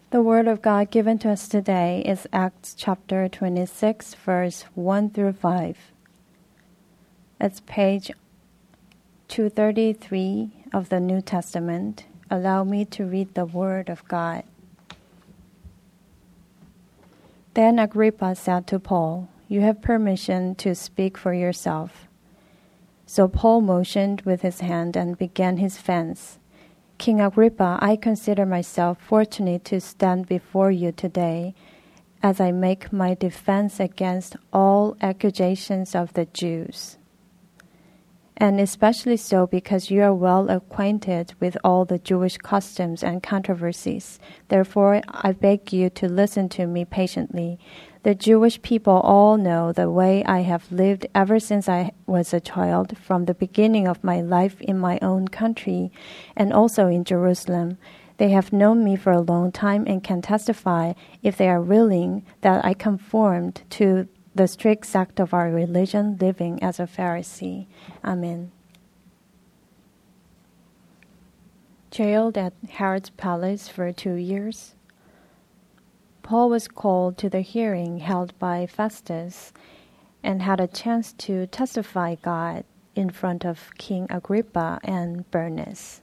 The Word of God given to us today is Acts chapter 26, verse 1 through 5. It's page 233 of the New Testament. Allow me to read the Word of God. Then Agrippa said to Paul, "You have permission to speak for yourself." So Paul motioned with his hand and began his defense. "King Agrippa, I consider myself fortunate to stand before you today as I make my defense against all accusations of the Jews. And especially so because you are well acquainted with all the Jewish customs and controversies. Therefore, I beg you to listen to me patiently. The Jewish people all know the way I have lived ever since I was a child, from the beginning of my life in my own country and also in Jerusalem. They have known me for a long time and can testify, if they are willing, that I conformed to the strict sect of our religion, living as a Pharisee." Amen. Jailed at Herod's palace for 2 years, Paul was called to the hearing held by Festus and had a chance to testify God in front of King Agrippa and Bernice.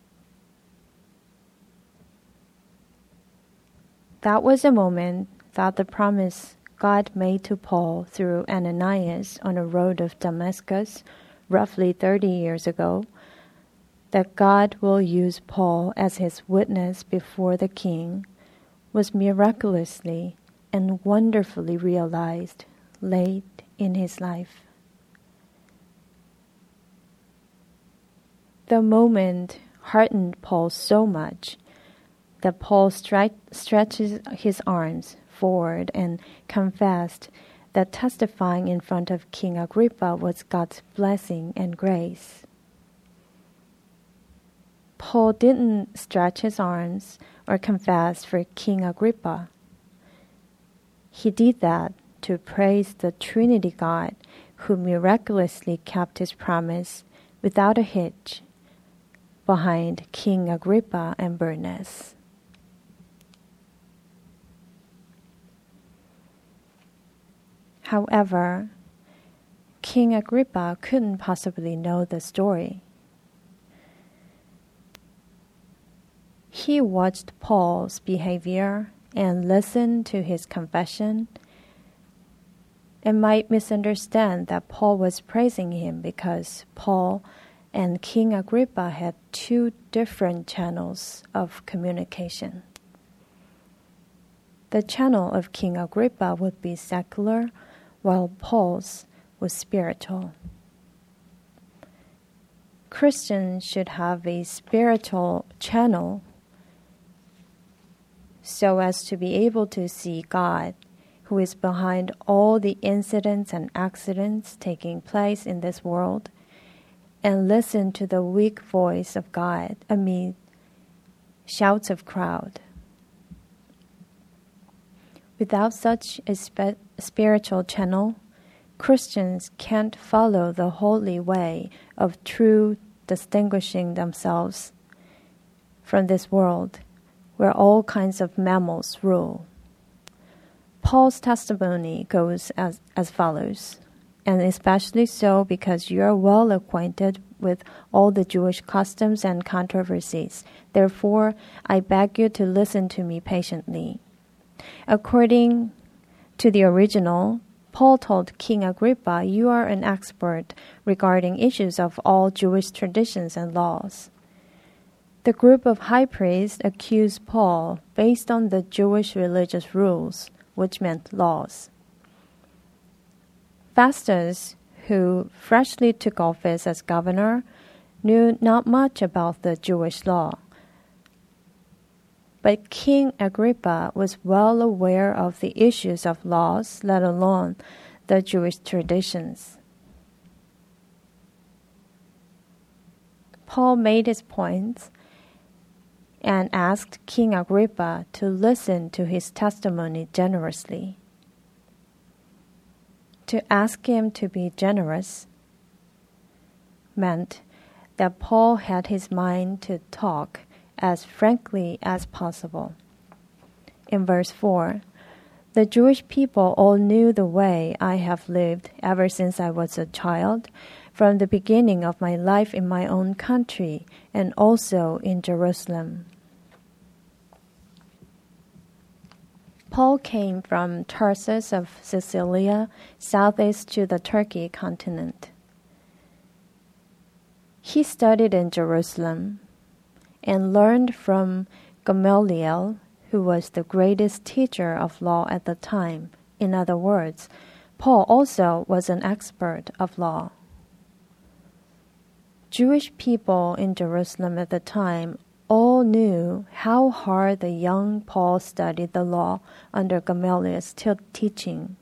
That was a moment that the promise God made to Paul through Ananias on the road of Damascus roughly 30 years ago, that God will use Paul as his witness before the king, was miraculously and wonderfully realized late in his life. The moment heartened Paul so much that Paul stretches his arms forward and confessed that testifying in front of King Agrippa was God's blessing and grace. Paul didn't stretch his arms or confess for King Agrippa. He did that to praise the Trinity God who miraculously kept his promise without a hitch behind King Agrippa and Bernice. However, King Agrippa couldn't possibly know the story. He watched Paul's behavior and listened to his confession and might misunderstand that Paul was praising him because Paul and King Agrippa had 2 different channels of communication. The channel of King Agrippa would be secular, while Paul's was spiritual. Christians should have a spiritual channel so as to be able to see God, who is behind all the incidents and accidents taking place in this world, and listen to the weak voice of God amid shouts of crowd. Without such a spiritual channel, Christians can't follow the holy way of true distinguishing themselves from this world, where all kinds of mammals rule. Paul's testimony goes as follows, and especially so because you are well acquainted with all the Jewish customs and controversies. Therefore, I beg you to listen to me patiently. According to the original, Paul told King Agrippa, "You are an expert regarding issues of all Jewish traditions and laws." The group of high priests accused Paul based on the Jewish religious rules, which meant laws. Festus, who freshly took office as governor, knew not much about the Jewish law. But King Agrippa was well aware of the issues of laws, let alone the Jewish traditions. Paul made his points and asked King Agrippa to listen to his testimony generously. To ask him to be generous meant that Paul had his mind to talk as frankly as possible. In verse 4, the Jewish people all knew the way I have lived ever since I was a child, from the beginning of my life in my own country and also in Jerusalem. Paul came from Tarsus of Cilicia, southeast to the Turkey continent. He studied in Jerusalem and learned from Gamaliel, who was the greatest teacher of law at the time. In other words, Paul also was an expert of law. Jewish people in Jerusalem at the time all knew how hard the young Paul studied the law under Gamaliel's teaching.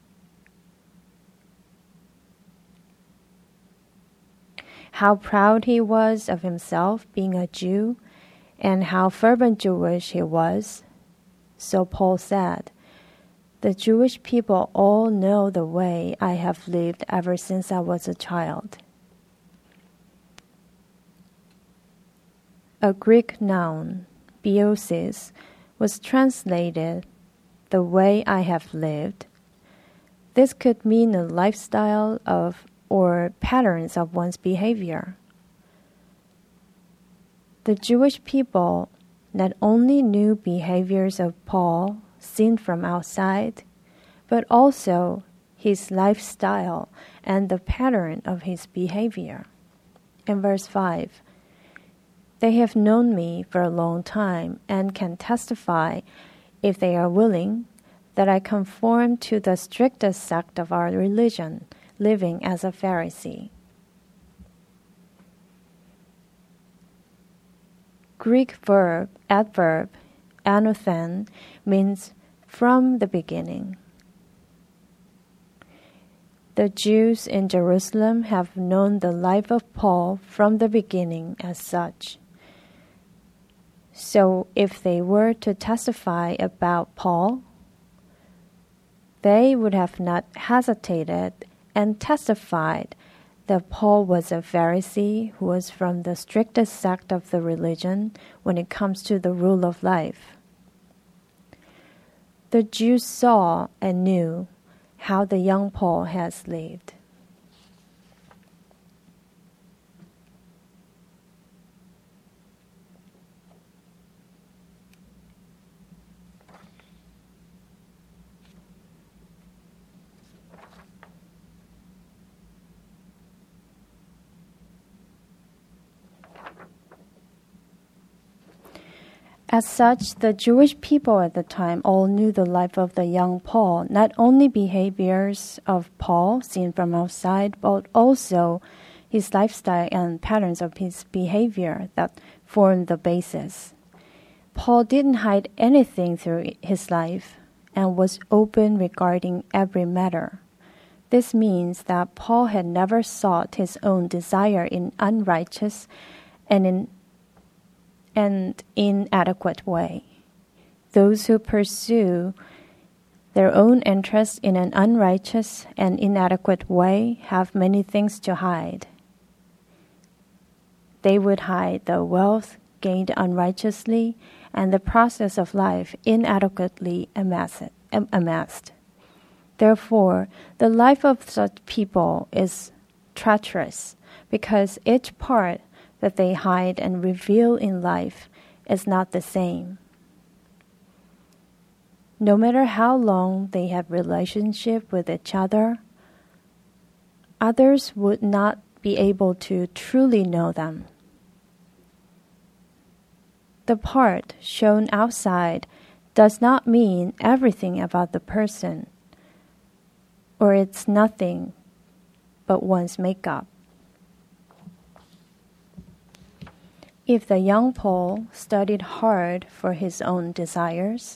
How proud he was of himself being a Jew, and how fervent Jewish he was. So Paul said, "The Jewish people all know the way I have lived ever since I was a child." A Greek noun, biosis, was translated "the way I have lived." This could mean a lifestyle of or patterns of one's behavior. The Jewish people not only knew behaviors of Paul seen from outside, but also his lifestyle and the pattern of his behavior. In verse 5, they have known me for a long time and can testify, if they are willing, that I conform to the strictest sect of our religion, living as a Pharisee. Greek adverb, anothen, means from the beginning. The Jews in Jerusalem have known the life of Paul from the beginning as such. So if they were to testify about Paul, they would have not hesitated and testified that Paul was a Pharisee who was from the strictest sect of the religion when it comes to the rule of life. The Jews saw and knew how the young Paul has lived. As such, the Jewish people at the time all knew the life of the young Paul, not only behaviors of Paul seen from outside, but also his lifestyle and patterns of his behavior that formed the basis. Paul didn't hide anything through his life and was open regarding every matter. This means that Paul had never sought his own desire in unrighteous and inadequate way. Those who pursue their own interests in an unrighteous and inadequate way have many things to hide. They would hide the wealth gained unrighteously and the process of life inadequately amassed. Therefore, the life of such people is treacherous because each part that they hide and reveal in life is not the same. No matter how long they have relationship with each other, others would not be able to truly know them. The part shown outside does not mean everything about the person, or it's nothing but one's makeup. If the young Paul studied hard for his own desires,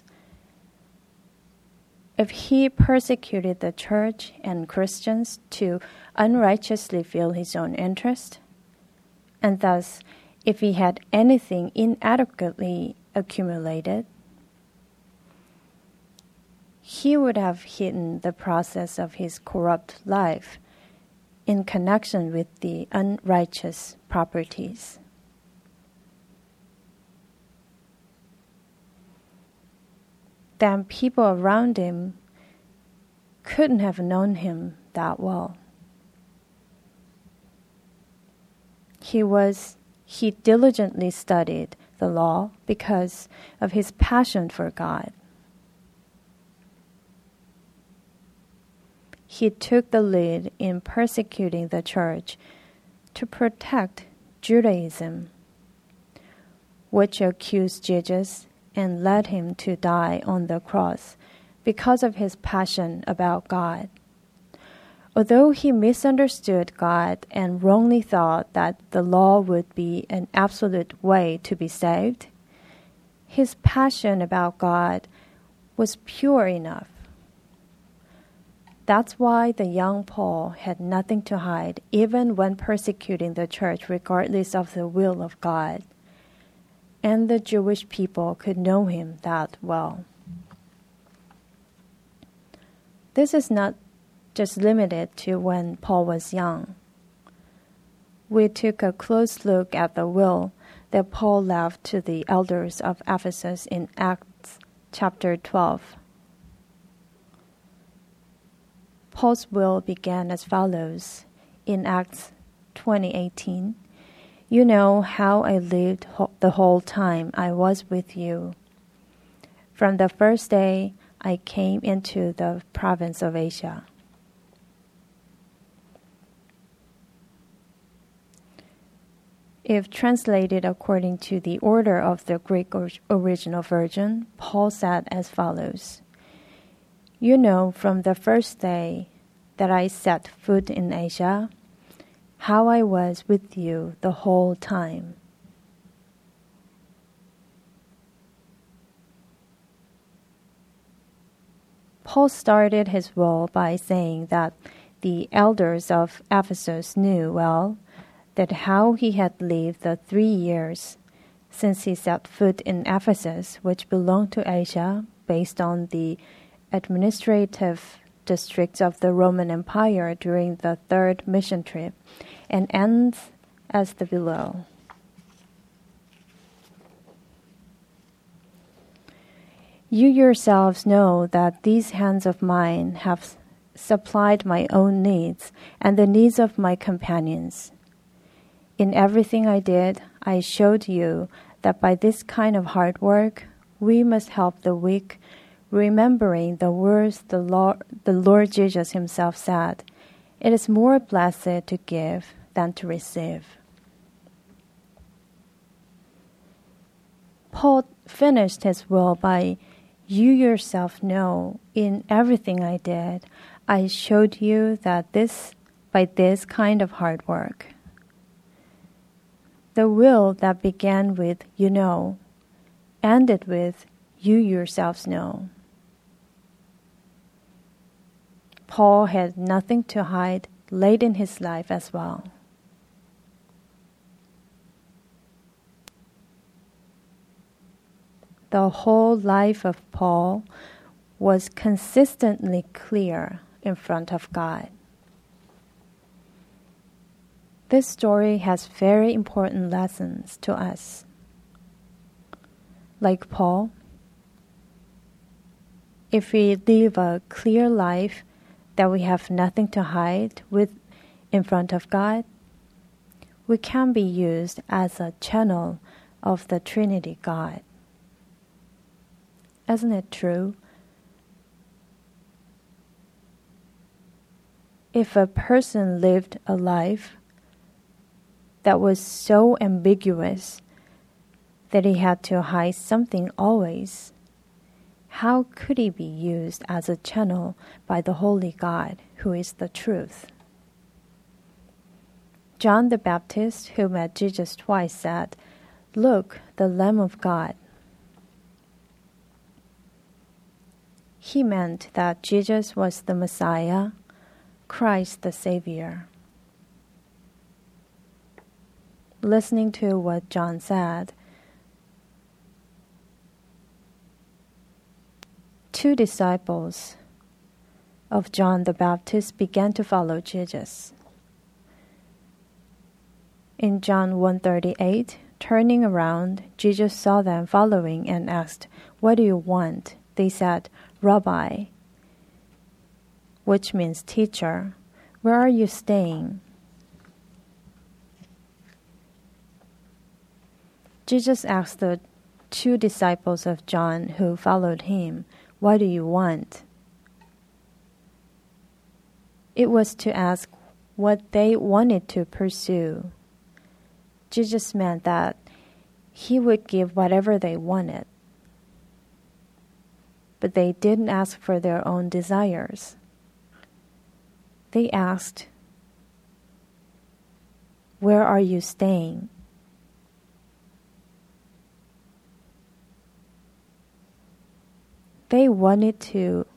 if he persecuted the church and Christians to unrighteously feel his own interest, and thus if he had anything inadequately accumulated, he would have hidden the process of his corrupt life in connection with the unrighteous properties. then people around him couldn't have known him that well. He diligently studied the law because of his passion for God. He took the lead in persecuting the church to protect Judaism, which accused Jesus and led him to die on the cross because of his passion about God. Although he misunderstood God and wrongly thought that the law would be an absolute way to be saved, his passion about God was pure enough. That's why the young Paul had nothing to hide, even when persecuting the church, regardless of the will of God. And the Jewish people could know him that well. This is not just limited to when Paul was young. We took a close look at the will that Paul left to the elders of Ephesus in Acts chapter 12. Paul's will began as follows in Acts 20:18. You know how I lived the whole time I was with you. From the first day I came into the province of Asia. If translated according to the order of the Greek original version, Paul said as follows. You know from the first day that I set foot in Asia, how I was with you the whole time. Paul started his will by saying that the elders of Ephesus knew well that how he had lived the 3 years since he set foot in Ephesus, which belonged to Asia, based on the administrative districts of the Roman Empire during the third mission trip, and ends as the below. You yourselves know that these hands of mine have supplied my own needs and the needs of my companions. In everything I did, I showed you that by this kind of hard work, we must help the weak, remembering the words the Lord Jesus himself said, it is more blessed to give than to receive. Paul finished his will by, you yourself know, in everything I did, I showed you that by this kind of hard work. The will that began with, you know, ended with, you yourselves know. Paul had nothing to hide late in his life as well. The whole life of Paul was consistently clear in front of God. This story has very important lessons to us. Like Paul, if we live a clear life that we have nothing to hide with in front of God, we can be used as a channel of the Trinity God. Isn't it true? If a person lived a life that was so ambiguous that he had to hide something always, how could he be used as a channel by the Holy God, who is the truth? John the Baptist, who met Jesus twice, said, "Look, the Lamb of God." He meant that Jesus was the Messiah, Christ the Savior. Listening to what John said, 2 disciples of John the Baptist began to follow Jesus. In John 1:38, turning around, Jesus saw them following and asked, "What do you want?" They said, "Rabbi," which means teacher, "where are you staying?" Jesus asked the 2 disciples of John who followed him, "What do you want?" It was to ask what they wanted to pursue. Jesus meant that he would give whatever they wanted. But they didn't ask for their own desires. They asked, "Where are you staying?" They wanted to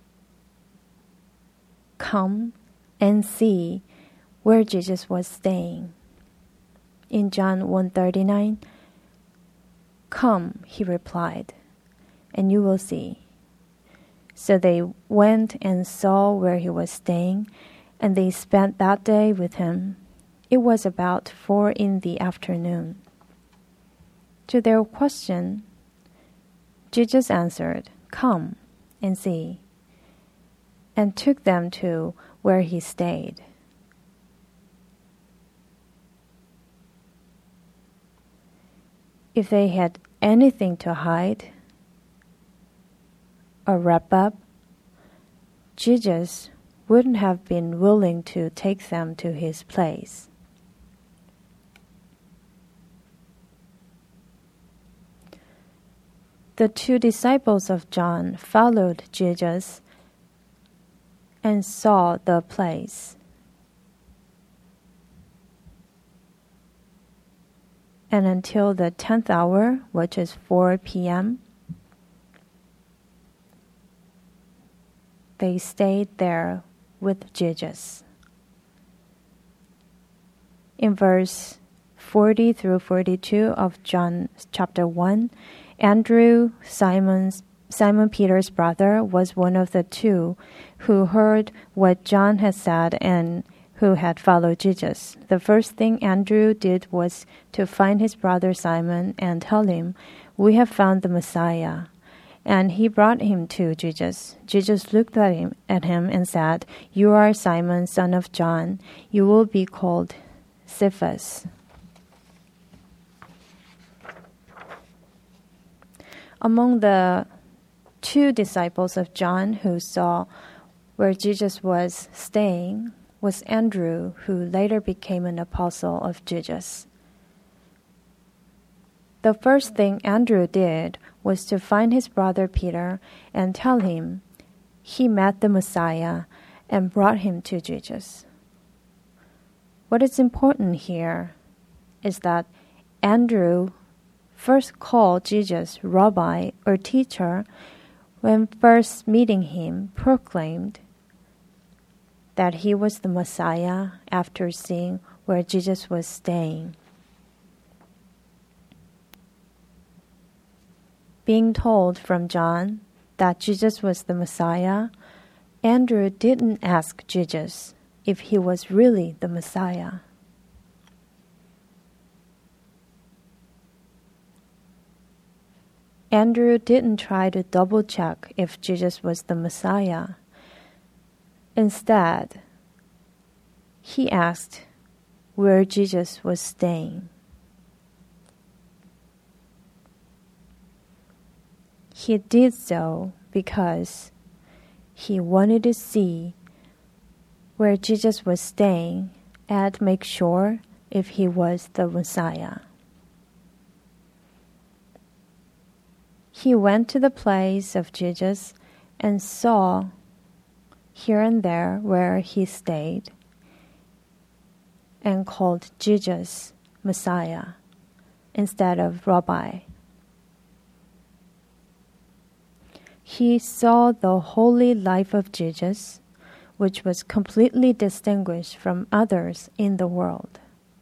come and see where Jesus was staying. In John 1:39, "Come," he replied, "and you will see." So they went and saw where he was staying, and they spent that day with him. It was about 4 p.m. To their question, Jesus answered, "Come and see," and took them to where he stayed. If they had anything to hide or wrap up, Jesus wouldn't have been willing to take them to his place. The 2 disciples of John followed Jesus and saw the place. And until the 10th hour, which is 4 p.m., they stayed there with Jesus. In verse 40 through 42 of John chapter 1, Andrew, Simon Peter's brother, was one of the 2 who heard what John had said and who had followed Jesus. The first thing Andrew did was to find his brother Simon and tell him, "We have found the Messiah." And he brought him to Jesus. Jesus looked at him and said, "You are Simon, son of John. You will be called Cephas." Among the 2 disciples of John who saw where Jesus was staying was Andrew, who later became an apostle of Jesus. The first thing Andrew did was to find his brother Peter and tell him he met the Messiah and brought him to Jesus. What is important here is that Andrew first called Jesus Rabbi or teacher when first meeting him, proclaimed that he was the Messiah after seeing where Jesus was staying. Being told from John that Jesus was the Messiah, Andrew didn't ask Jesus if he was really the Messiah. Andrew didn't try to double-check if Jesus was the Messiah. Instead, he asked where Jesus was staying. He did so because he wanted to see where Jesus was staying and make sure if he was the Messiah. He went to the place of Jesus and saw here and there where he stayed and called Jesus Messiah instead of Rabbi. He saw the holy life of Jesus, which was completely distinguished from others in the world.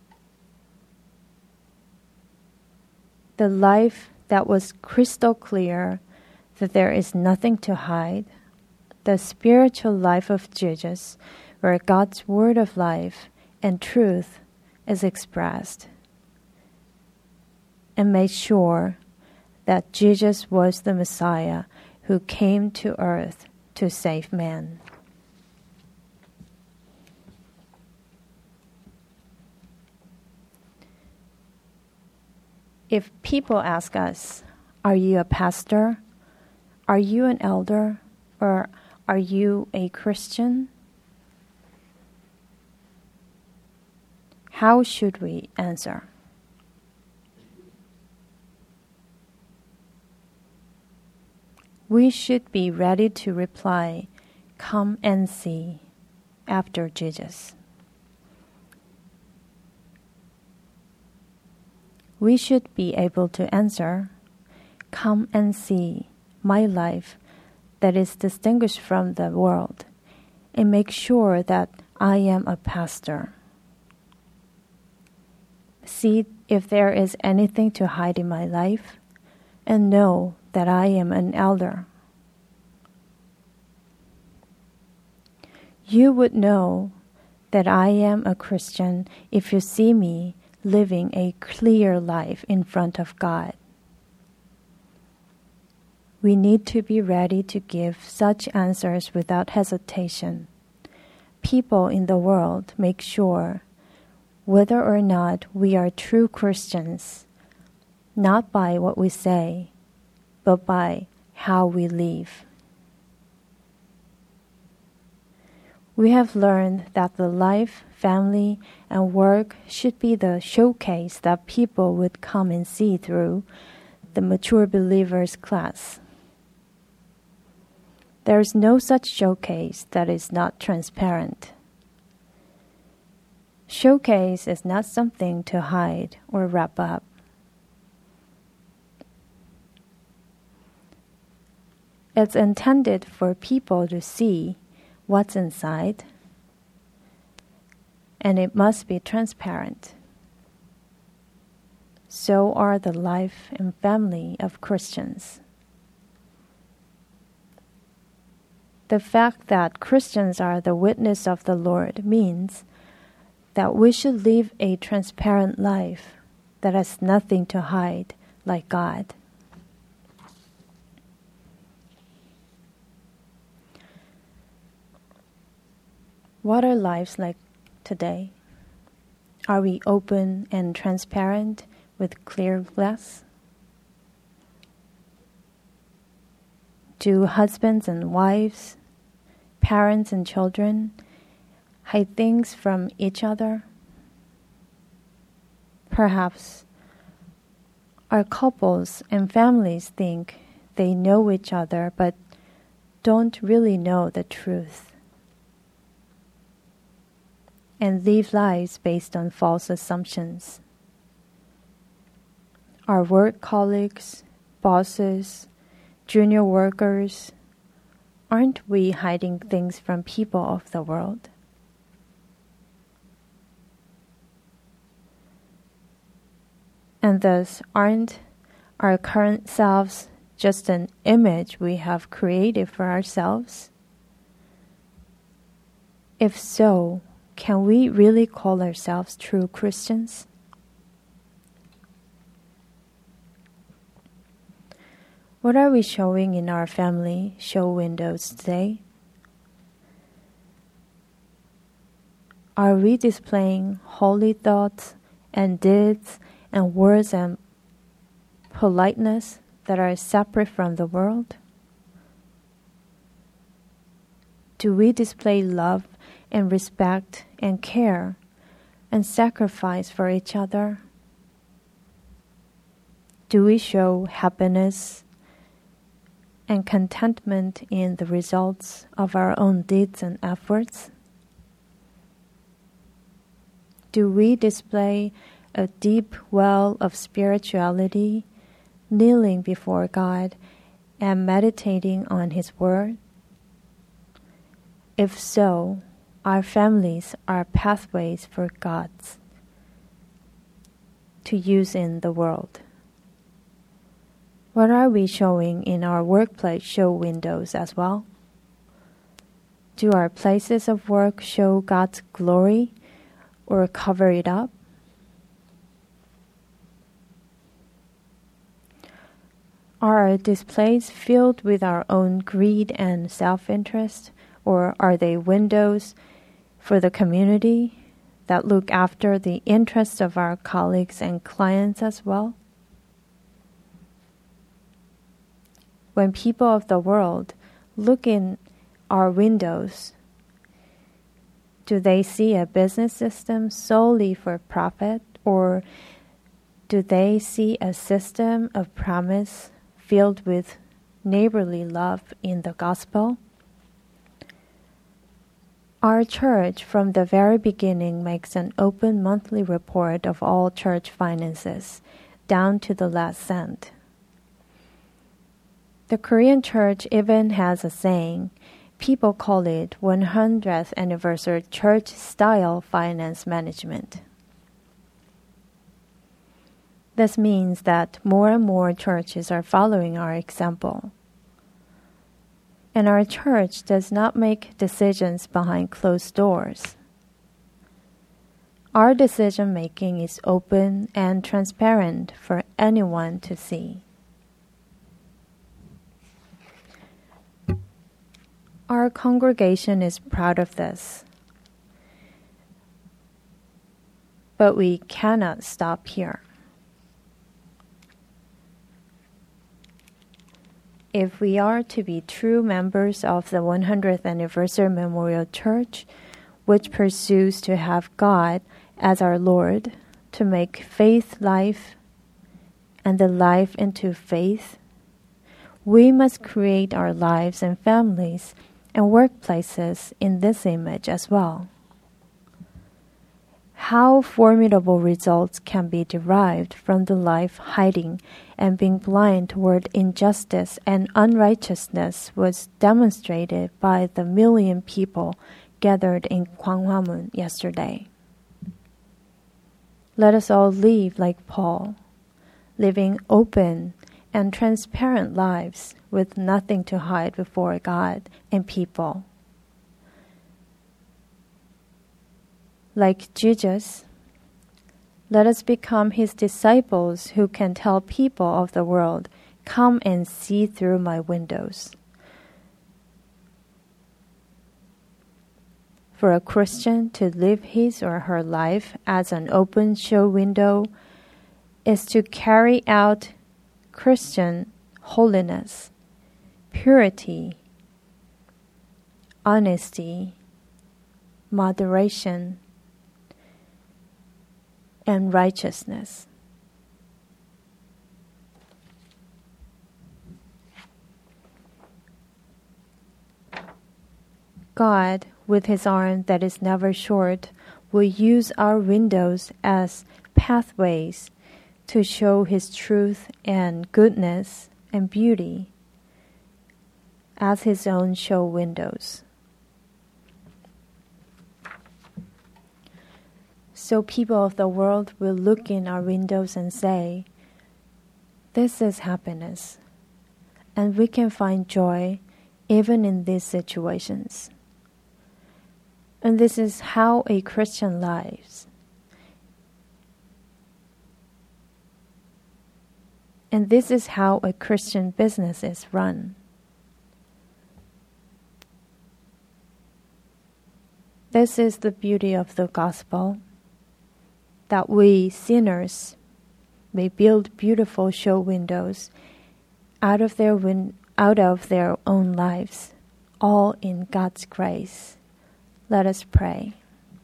The life that was crystal clear, that there is nothing to hide, the spiritual life of Jesus, where God's word of life and truth is expressed, and made sure that Jesus was the Messiah who came to earth to save man. If people ask us, "Are you a pastor? Are you an elder? Or are you a Christian?" how should we answer? We should be ready to reply, "Come and see," after Jesus. We should be able to answer, "Come and see my life that is distinguished from the world, and make sure that I am a pastor. See if there is anything to hide in my life, and know that I am an elder." You would know that I am a Christian if you see me living a clear life in front of God. We need to be ready to give such answers without hesitation. People in the world make sure whether or not we are true Christians, not by what we say, but by how we live. We have learned that the life, family, and work should be the showcase that people would come and see through the mature believers class. There is no such showcase that is not transparent. Showcase is not something to hide or wrap up. It's intended for people to see what's inside, and it must be transparent. So are the life and family of Christians. The fact that Christians are the witness of the Lord means that we should live a transparent life that has nothing to hide, like God. What are lives like today? Are we open and transparent with clear glass? Do husbands and wives, parents and children hide things from each other? Perhaps our couples and families think they know each other but don't really know the truth, and live lives based on false assumptions. Our work colleagues, bosses, junior workers, aren't we hiding things from people of the world? And thus, aren't our current selves just an image we have created for ourselves? If so, can we really call ourselves true Christians? What are we showing in our family show windows today? Are we displaying holy thoughts and deeds and words and politeness that are separate from the world? Do we display love and respect and care and sacrifice for each other? Do we show happiness and contentment in the results of our own deeds and efforts? Do we display a deep well of spirituality, kneeling before God and meditating on His Word? If so, our families are pathways for God's to use in the world. What are we showing in our workplace show windows as well? Do our places of work show God's glory or cover it up? Are our displays filled with our own greed and self-interest, or are they windows for the community that look after the interests of our colleagues and clients as well? When people of the world look in our windows, do they see a business system solely for profit, or do they see a system of promise filled with neighborly love in the gospel? Our church from the very beginning makes an open monthly report of all church finances, down to the last cent. The Korean church even has a saying. People call it 100th anniversary church-style finance management. This means that more and more churches are following our example. And our church does not make decisions behind closed doors. Our decision-making is open and transparent for anyone to see. Our congregation is proud of this. But we cannot stop here. If we are to be true members of the 100th Anniversary Memorial Church, which pursues to have God as our Lord, to make faith life and the life into faith, we must create our lives and families and workplaces in this image as well. How formidable results can be derived from the life hiding and being blind toward injustice and unrighteousness was demonstrated by the 1 million people gathered in Gwanghwamun yesterday. Let us all live like Paul, living open and transparent lives with nothing to hide before God and people. Like Jesus, let us become his disciples who can tell people of the world, "Come and see through my windows." For a Christian to live his or her life as an open show window is to carry out Christian holiness, purity, honesty, moderation, and righteousness. God, with his arm that is never short, will use our windows as pathways to show his truth and goodness and beauty as his own show windows. So people of the world will look in our windows and say, "This is happiness, and we can find joy even in these situations." And this is how a Christian lives. And this is how a Christian business is run. This is the beauty of the gospel, that we sinners may build beautiful show windows out of their own lives, all in God's grace. Let us pray.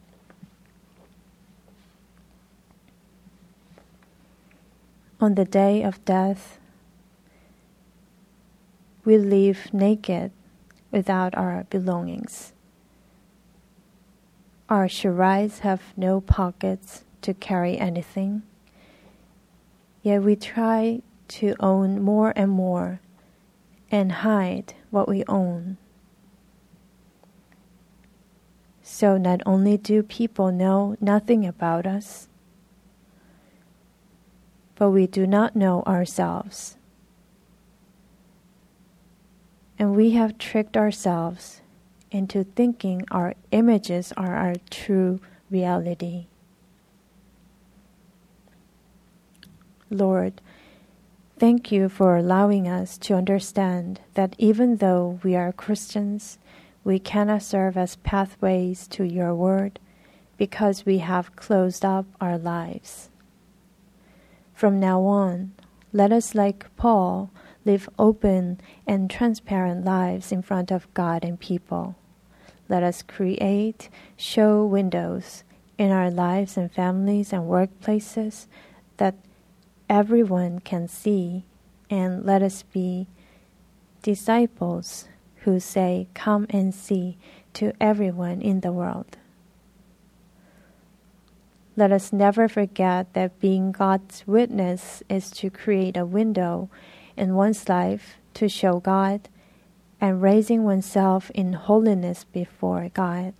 On the day of death, we live naked without our belongings. Our sharais have no pockets to carry anything, yet we try to own more and more and hide what we own. So not only do people know nothing about us, but we do not know ourselves. And we have tricked ourselves into thinking our images are our true reality. Lord, Thank you for allowing us to understand that even though we are Christians, we cannot serve as pathways to your word because we have closed up our lives. From now on, let us, like Paul, live open and transparent lives in front of God and people. Let us create show windows in our lives and families and workplaces that everyone can see, and let us be disciples who say, "Come and see," to everyone in the world. Let us never forget that being God's witness is to create a window in one's life to show God and raising oneself in holiness before God.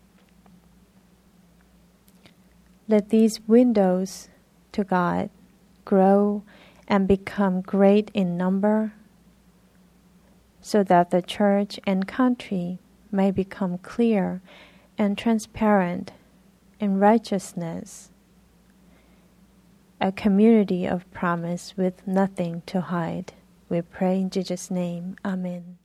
Let these windows to God grow and become great in number, so that the church and country may become clear and transparent in righteousness, a community of promise with nothing to hide. We pray in Jesus' name. Amen.